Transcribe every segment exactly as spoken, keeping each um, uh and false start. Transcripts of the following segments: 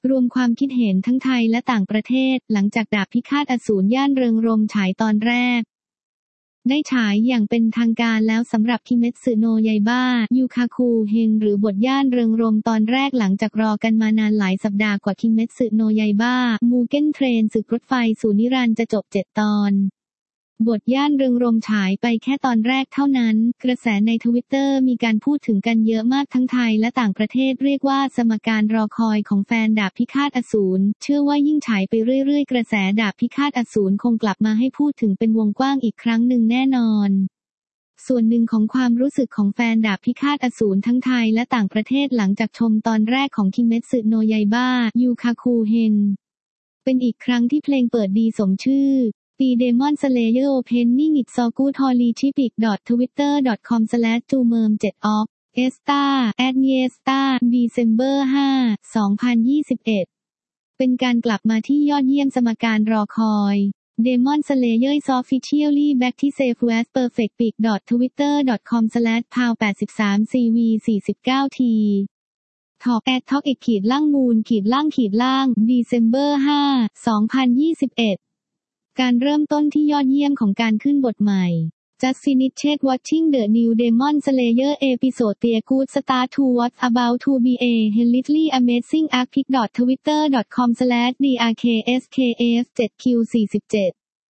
รวมความคิดเห็นทั้งไทยและต่างประเทศหลังจากดาบพิฆาตอสูรย่านเริงรมย์ฉายตอนแรกได้ฉายอย่างเป็นทางการแล้วสำหรับคิเมทสึโนะยาอิบะยูคาคุเฮนหรือบทย่านเริงรมย์ตอนแรกหลังจากรอกันมานานหลายสัปดาห์กว่าคิเมทสึโนะยาอิบะมูเก้นเทรนศึกรถไฟสู่นิรันดร์จะจบเจ็ดตอนบทย่านเริงรมย์ฉายไปแค่ตอนแรกเท่านั้นกระแสในทวิตเตอร์มีการพูดถึงกันเยอะมากทั้งไทยและต่างประเทศเรียกว่าสมการรอคอยของแฟนดาบพิฆาตอสูรเชื่อว่ายิ่งฉายไปเรื่อยๆกระแสดาบพิฆาตอสูรคงกลับมาให้พูดถึงเป็นวงกว้างอีกครั้งหนึ่งแน่นอนส่วนหนึ่งของความรู้สึกของแฟนดาบพิฆาตอสูรทั้งไทยและต่างประเทศหลังจากชมตอนแรกของคิเมทสึโนะยาอิบะยูคาคุเฮนเป็นอีกครั้งที่เพลงเปิดดีสมชื่อปีเดมอนสเลเยอร์โอเพนนิ่งอิตซอกูทอลีชิปิกดอททวิตเตอร์ดอทคอมสแลชจูเมิร์มเจ็ดออฟเอสตาแอดเนียสตาดีเซมเบอร์ห้าสองพันยี่สิบเอ็ดเป็นการกลับมาที่ยอดเยี่ยมสมการรอคอยเดมอนสเลเยอร์ is officially back ที่ Safe West Perfect Pick ดอททวิตเตอร์ดอทคอมสแลชพาวแปดสิบสามซีวีสี่สิบเก้าทีทอกแอดท็อกอีกขีดล่างมูลขีดล่างขีดล่างดีเซมเบอร์ห้าสองพันยี่สิบเอ็ดการเริ่มต้นที่ยอดเยี่ยมของการขึ้นบทใหม่ Just finished watching the new Demon Slayer episode The good start to what's about to be a hellishly amazing arc pic dot twitter dot com slash d r k s k f เจ็ด คิว สี่สิบเจ็ด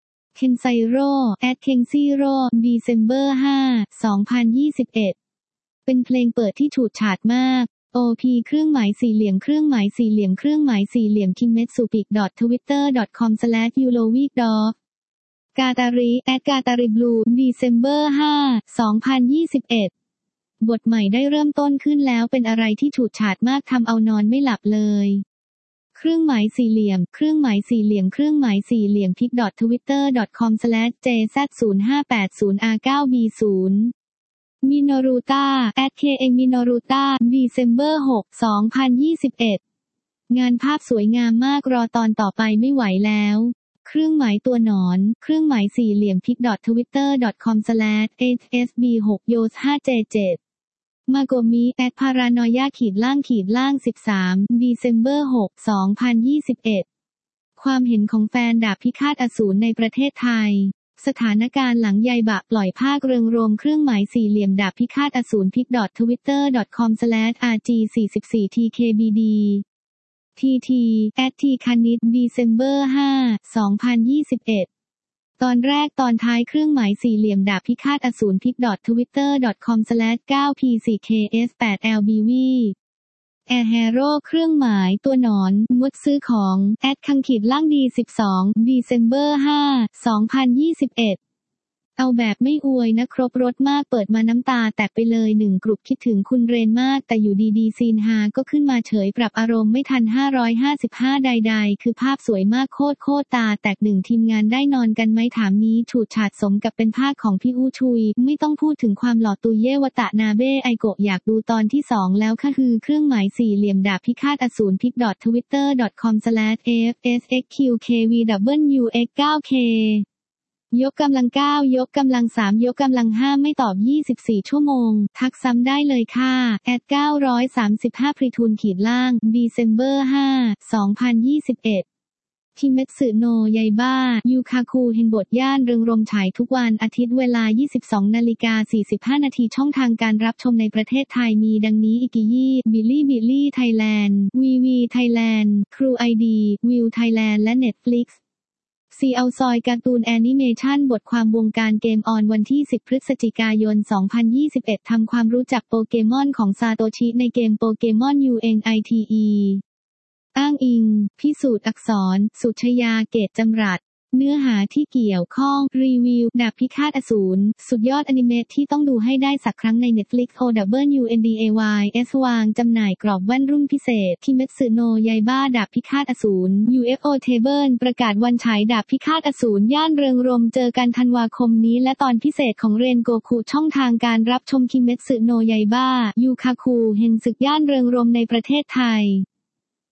Kenshiro at Kenshiro December ห้า สองพันยี่สิบเอ็ดเป็นเพลงเปิดที่ฉูดฉาดมากโอ พี เครื่องหมายสี่เหลี่ยมเครื่องหมายสี่เหลี่ยมเครื่องหมายสี่เหลี่ยม kimetsupic dot twitter dot com slash yuloweek dot กาตาริแอดกาตาริบลูดีเซมเบอร์ห้า สองพันยี่สิบเอ็ดบทใหม่ได้เริ่มต้นขึ้นแล้วเป็นอะไรที่ฉูดฉาดมากทำเอานอนไม่หลับเลยเครื่องหมายสี่เหลี่ยมเครื่องหมายสี่เหลี่ยมเครื่องหมายสี่เหลี่ยม pic dot twitter dot com slash j z ศูนย์ห้าแปดศูนย์ อาร์ เก้า บี ศูนย์มิโนรูต้า แอท เค เอ็ม มิโนรูต้า ดีเซมเบอร์หก สองพันยี่สิบเอ็ดงานภาพสวยงามมากรอตอนต่อไปไม่ไหวแล้วเครื่องหมายตัวหนอนเครื่องหมายสี่เหลี่ยม pic dot twitter dot com slash h s b หก โยส ห้า เจ เจ็ดมาโกมิ แอท พารานอยาขีดล่างขีดล่างสิบสามดีเซมเบอร์หก สองพันยี่สิบเอ็ดความเห็นของแฟนดาบพิฆาตอสูรในประเทศไทยสถานการณ์หลังยายบะปล่อยภาคเริงรมย์เครื่องหมายสี่เหลี่ยมดาบพิฆาตอสูร pic dot twitter dot com slash r g สี่สิบสี่ ที เค บี ดี ที ที แอท ที คานิด December ห้า สองพันยี่สิบเอ็ดตอนแรกตอนท้ายเครื่องหมายสี่เหลี่ยมดาบพิฆาตอสูร pic dot twitter dot com slash เก้า พี โฟร์ เค เอส แปด แอล บี วี แอร์แฮโร่เครื่องหมายตัวหนอนงดซื้อของแอดคังขีดล่างดีสิบสอง December ห้า สองพันยี่สิบเอ็ดเอาแบบไม่อวยนะครบรสมากเปิดมาน้ำตาแตกไปเลยหนึ่งกลุ่มคิดถึงคุณเรนมากแต่อยู่ดีๆซีนฮาก็ขึ้นมาเฉยปรับอารมณ์ไม่ทันห้าร้อยห้าสิบห้าใดๆคือภาพสวยมากโคตรโคตรตาแตกหนึ่งทีมงานได้นอนกันไหมถามนี้ฉูดฉาดสมกับเป็นภาคของพี่อู้ชุยไม่ต้องพูดถึงความหล่อตุยเยวตะนาเบะไอโกะอยากดูตอนที่สองแล้วค่ะคือเครื่องหมายสี่เหลี่ยมดาบพิฆาตอสูร pic dot twitter dot com slash f s x q k v w x เก้า เคยกกำลังเก้ายกกำลังสามยกกำลังห้าไม่ตอบยี่สิบสี่ชั่วโมงทักซ้ำได้เลยค่ะแอดเก้าร้อยสามสิบห้าพริทูลขีดล่าง December ห้า สองพันยี่สิบเอ็ดคิเมทสึโนะยาอิบะยูคาคุเฮนบทย่านเริงรมย์ฉายทุกวันอาทิตย์เวลา ยี่สิบสองนาฬิกาสี่สิบห้านาทีช่องทางการรับชมในประเทศไทยมีดังนี้อิกิยี่บิลลี่บิลลี่ไทยแลนด์วีวีไทยแลนด์ครูไอดีวิวไทยแลนด์และ Netflixซีเอาซอยการ์ตูนแอนิเมชันบทความวงการเกมออนวันที่สิบพฤศจิกายนสองพันยี่สิบเอ็ดทำความรู้จักโปเกมอนของซาโตชิในเกมโปเกมอน ยู เอ็น ไอ ที อี อ้างอิงพิสูจน์อักษรสุชยาเกตจำรัดเนื้อหาที่เกี่ยวข้องรีวิวดาบพิฆาตอสูรสุดยอดอนิเมะที่ต้องดูให้ได้สักครั้งใน Netflix โอ ดับเบิลยู เอ็น ดี เอ วาย เอส วางจำหน่ายกรอบแว่นรุ่นพิเศษคิเมทสึโนะยาอิบะดาบพิฆาตอสูร ยู เอฟ โอ Table ประกาศวันฉายดาบพิฆาตอสูรย่านเริงรมย์เจอกันธันวาคมนี้และตอนพิเศษของเรนโกคุช่องทางการรับชมคิเมทสึโนะยาอิบะยูคาคุเฮนศึกย่านเริงรมย์ในประเทศไทย